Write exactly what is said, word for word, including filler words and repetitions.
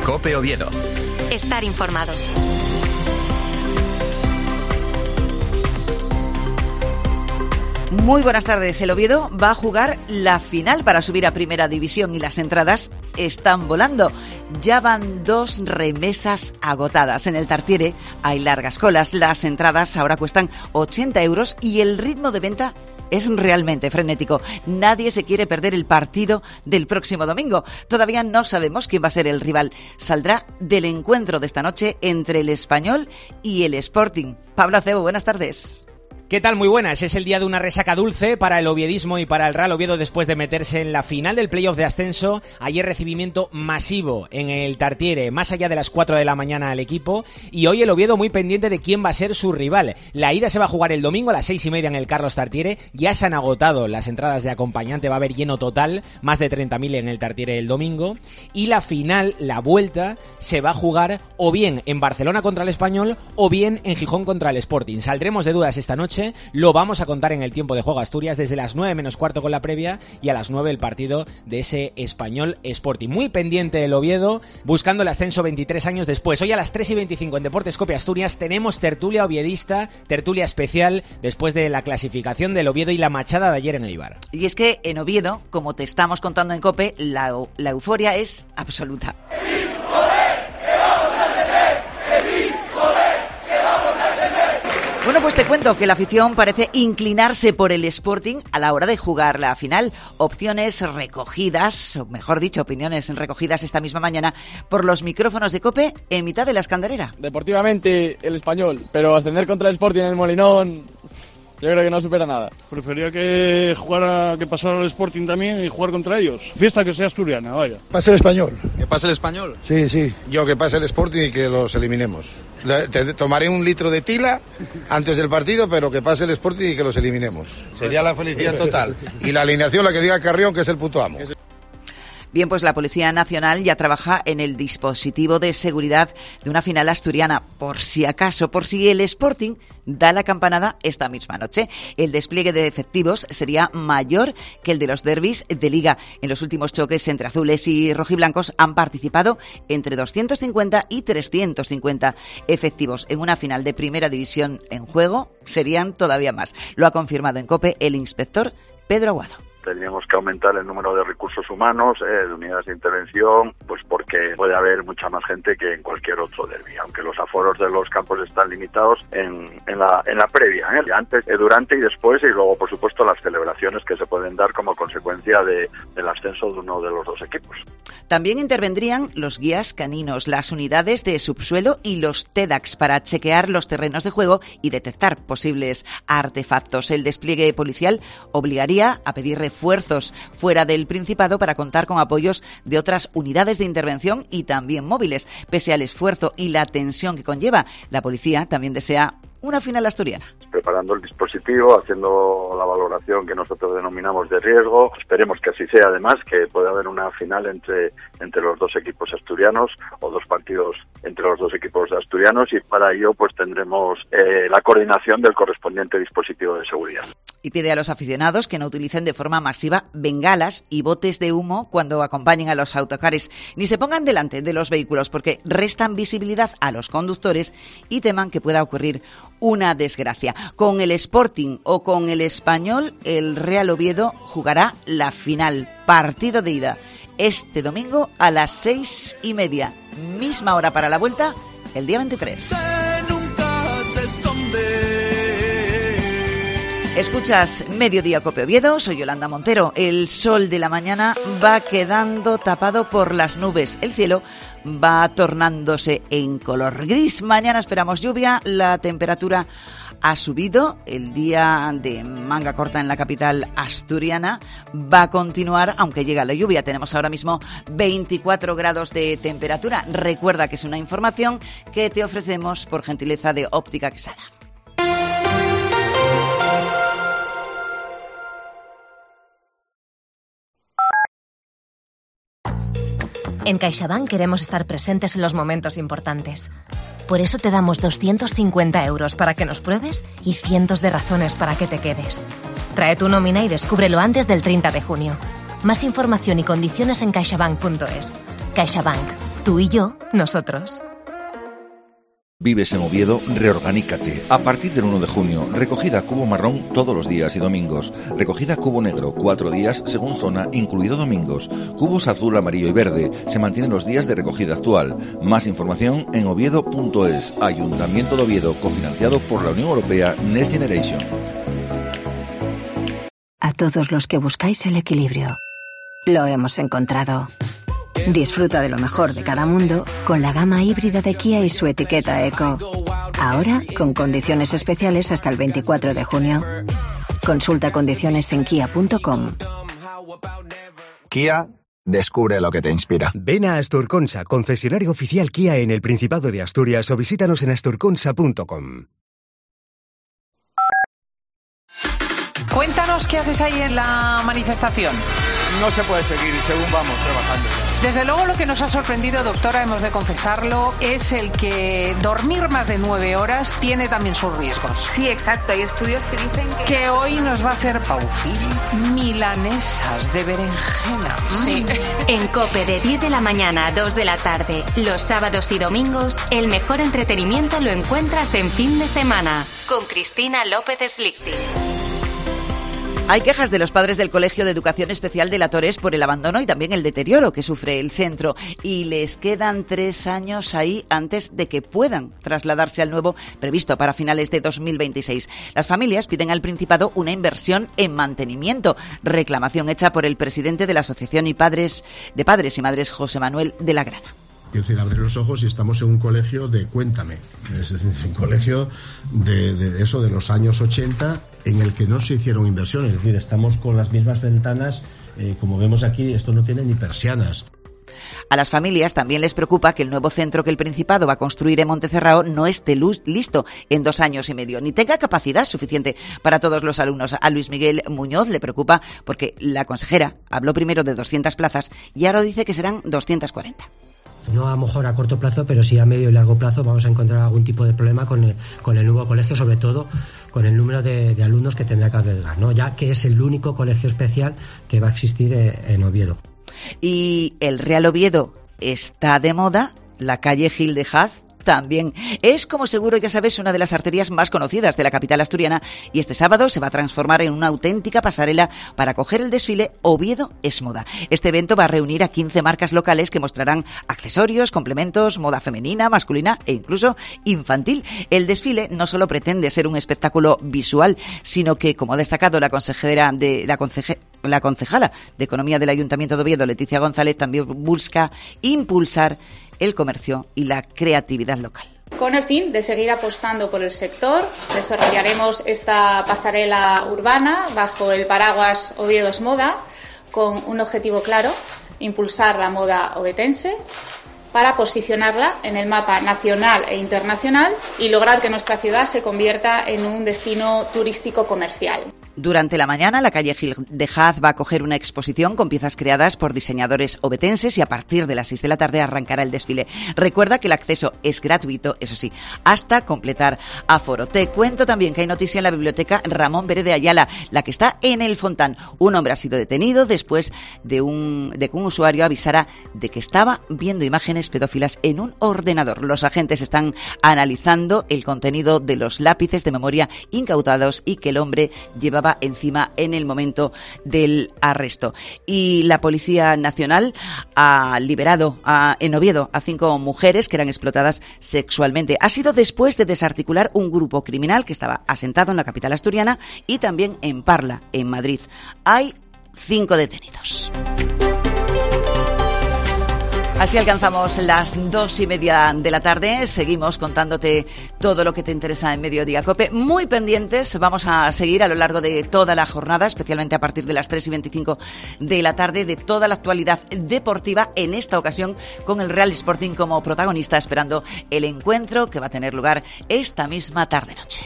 COPE Oviedo. Estar informado. Muy buenas tardes. El Oviedo va a jugar la final para subir a Primera División y las entradas están volando. Ya van dos remesas agotadas. En el Tartiere hay largas colas. Las entradas ahora cuestan ochenta euros y el ritmo de venta es realmente frenético. Nadie se quiere perder el partido del próximo domingo. Todavía no sabemos quién va a ser el rival. Saldrá del encuentro de esta noche entre el Español y el Sporting. Pablo Acebo, buenas tardes. ¿Qué tal? Muy buenas. Es el día de una resaca dulce para el oviedismo y para el Real Oviedo después de meterse en la final del playoff de ascenso. Ayer recibimiento masivo en el Tartiere, más allá de las cuatro de la mañana al equipo. Y hoy el Oviedo muy pendiente de quién va a ser su rival. La ida se va a jugar el domingo a las seis y media en el Carlos Tartiere. Ya se han agotado las entradas de acompañante, va a haber lleno total, más de treinta mil en el Tartiere el domingo. Y la final, la vuelta, se va a jugar o bien en Barcelona contra el Español o bien en Gijón contra el Sporting. Saldremos de dudas esta noche. Lo vamos a contar en el tiempo de juego Asturias desde las nueve menos cuarto con la previa y a las nueve el partido de ese Español Sporting. Muy pendiente el Oviedo, buscando el ascenso veintitrés años después. Hoy a las tres y veinticinco en Deportes COPE Asturias tenemos tertulia oviedista, tertulia especial después de la clasificación del Oviedo y la machada de ayer en Eibar. Y es que en Oviedo, como te estamos contando en COPE, la, la euforia es absoluta. Bueno, pues te cuento que la afición parece inclinarse por el Sporting a la hora de jugar la final. Opciones recogidas, o mejor dicho, opiniones recogidas esta misma mañana por los micrófonos de COPE en mitad de la Escandarera. Deportivamente el Español, pero ascender contra el Sporting en el Molinón, yo creo que no supera nada. Prefería que jugara, que pasara el Sporting también y jugar contra ellos. Fiesta que sea asturiana, vaya. Pase el Español. ¿Que pase el Español? Sí, sí. Yo que pase el Sporting y que los eliminemos. Te tomaré un litro de tila antes del partido, pero que pase el Sporting y que los eliminemos. Sería la felicidad total. Y la alineación, la que diga Carrión, que es el puto amo. Bien, pues la Policía Nacional ya trabaja en el dispositivo de seguridad de una final asturiana, por si acaso, por si el Sporting da la campanada esta misma noche. El despliegue de efectivos sería mayor que el de los derbis de Liga. En los últimos choques entre azules y rojiblancos han participado entre doscientos cincuenta y trescientos cincuenta efectivos. En una final de Primera División en juego serían todavía más. Lo ha confirmado en COPE el inspector Pedro Aguado. Tendríamos que aumentar el número de recursos humanos, eh, de unidades de intervención, pues porque puede haber mucha más gente que en cualquier otro derbi, aunque los aforos de los campos están limitados en, en, la, en la previa, ¿eh? Antes, eh, durante y después, y luego, por supuesto, las celebraciones que se pueden dar como consecuencia de, del ascenso de uno de los dos equipos. También intervendrían los guías caninos, las unidades de subsuelo y los TEDx para chequear los terrenos de juego y detectar posibles artefactos. El despliegue policial obligaría a pedir refuerzos fuera del Principado para contar con apoyos de otras unidades de intervención y también móviles. Pese al esfuerzo y la tensión que conlleva, la policía también desea una final asturiana. Preparando el dispositivo, haciendo la valoración que nosotros denominamos de riesgo. Esperemos que así sea, además, que pueda haber una final entre, entre los dos equipos asturianos o dos partidos entre los dos equipos asturianos y para ello pues tendremos eh, la coordinación del correspondiente dispositivo de seguridad. Y pide a los aficionados que no utilicen de forma masiva bengalas y botes de humo cuando acompañen a los autocares, ni se pongan delante de los vehículos porque restan visibilidad a los conductores y teman que pueda ocurrir una desgracia. Con el Sporting o con el Español, el Real Oviedo jugará la final, partido de ida, este domingo a las seis y media, misma hora para la vuelta, el día veintitrés. Escuchas Mediodía COPE Oviedo, soy Yolanda Montero. El sol de la mañana va quedando tapado por las nubes. El cielo va tornándose en color gris. Mañana esperamos lluvia, la temperatura ha subido, el día de manga corta en la capital asturiana va a continuar, aunque llega la lluvia. Tenemos ahora mismo veinticuatro grados de temperatura. Recuerda que es una información que te ofrecemos por gentileza de Óptica Quesada. En CaixaBank queremos estar presentes en los momentos importantes. Por eso te damos doscientos cincuenta euros para que nos pruebes y cientos de razones para que te quedes. Trae tu nómina y descúbrelo antes del treinta de junio. Más información y condiciones en caixabank punto es. CaixaBank. Tú y yo, nosotros. Vives en Oviedo, reorganícate. A partir del uno de junio, recogida cubo marrón todos los días y domingos. Recogida cubo negro, cuatro días según zona, incluido domingos. Cubos azul, amarillo y verde. Se mantienen los días de recogida actual. Más información en oviedo punto es. Ayuntamiento de Oviedo, cofinanciado por la Unión Europea Next Generation. A todos los que buscáis el equilibrio, lo hemos encontrado. Disfruta de lo mejor de cada mundo con la gama híbrida de Kia y su etiqueta Eco. Ahora con condiciones especiales hasta el veinticuatro de junio. Consulta condiciones en kia punto com. Kia, descubre lo que te inspira. Ven a Asturconsa, concesionario oficial Kia en el Principado de Asturias, o visítanos en asturconsa punto com. Cuéntanos qué haces ahí en la manifestación. No se puede seguir según vamos trabajando. Desde luego lo que nos ha sorprendido, doctora, hemos de confesarlo, es el que dormir más de nueve horas tiene también sus riesgos. Sí, exacto. Hay estudios que dicen que... Que hoy nos va a hacer Paufil milanesas de berenjena. Sí. En COPE de diez de la mañana a dos de la tarde, los sábados y domingos, el mejor entretenimiento lo encuentras en Fin de Semana, con Cristina López Slichting. Hay quejas de los padres del Colegio de Educación Especial de La Torres por el abandono y también el deterioro que sufre el centro, y les quedan tres años ahí antes de que puedan trasladarse al nuevo previsto para finales de dos mil veintiséis. Las familias piden al Principado una inversión en mantenimiento, reclamación hecha por el presidente de la Asociación y padres de Padres y Madres, José Manuel de la Grana. Quiero decir, abrir los ojos y estamos en un colegio de cuéntame, es decir, un colegio de, de eso, de los años ochenta, en el que no se hicieron inversiones, es decir, estamos con las mismas ventanas, eh, como vemos aquí, esto no tiene ni persianas. A las familias también les preocupa que el nuevo centro que el Principado va a construir en Montecerrao no esté listo en dos años y medio, ni tenga capacidad suficiente para todos los alumnos. A Luis Miguel Muñoz le preocupa porque la consejera habló primero de doscientas plazas y ahora dice que serán doscientas cuarenta. No a lo mejor a corto plazo, pero sí a medio y largo plazo vamos a encontrar algún tipo de problema con el, con el nuevo colegio, sobre todo con el número de, de alumnos que tendrá que albergar, ¿no? Ya que es el único colegio especial que va a existir en Oviedo. Y el Real Oviedo está de moda, la calle Gil de Haz también. Es, como seguro ya sabes, una de las arterias más conocidas de la capital asturiana, y este sábado se va a transformar en una auténtica pasarela para acoger el desfile Oviedo es Moda. Este evento va a reunir a quince marcas locales que mostrarán accesorios, complementos, moda femenina, masculina e incluso infantil. El desfile no solo pretende ser un espectáculo visual, sino que, como ha destacado la consejera de la conceje, la concejala de Economía del Ayuntamiento de Oviedo, Leticia González, también busca impulsar el comercio y la creatividad local. Con el fin de seguir apostando por el sector, desarrollaremos esta pasarela urbana bajo el paraguas Oviedo es Moda, con un objetivo claro: impulsar la moda ovetense para posicionarla en el mapa nacional e internacional y lograr que nuestra ciudad se convierta en un destino turístico comercial. Durante la mañana, la calle Gil de Haz va a acoger una exposición con piezas creadas por diseñadores ovetenses y a partir de las seis de la tarde arrancará el desfile. Recuerda que el acceso es gratuito, eso sí, hasta completar aforo. Te cuento también que hay noticia en la biblioteca Ramón Pérez de Ayala, la que está en el Fontán. Un hombre ha sido detenido después de, un, de que un usuario avisara de que estaba viendo imágenes pedófilas en un ordenador. Los agentes están analizando el contenido de los lápices de memoria incautados y que el hombre llevaba encima en el momento del arresto. Y la Policía Nacional ha liberado a, en Oviedo a cinco mujeres que eran explotadas sexualmente. Ha sido después de desarticular un grupo criminal que estaba asentado en la capital asturiana y también en Parla, en Madrid. Hay cinco detenidos. Así alcanzamos las dos y media de la tarde. Seguimos contándote todo lo que te interesa en Mediodía COPE. Muy pendientes, vamos a seguir a lo largo de toda la jornada, especialmente a partir de las tres y veinticinco de la tarde, de toda la actualidad deportiva, en esta ocasión con el Real Sporting como protagonista, esperando el encuentro que va a tener lugar esta misma tarde-noche.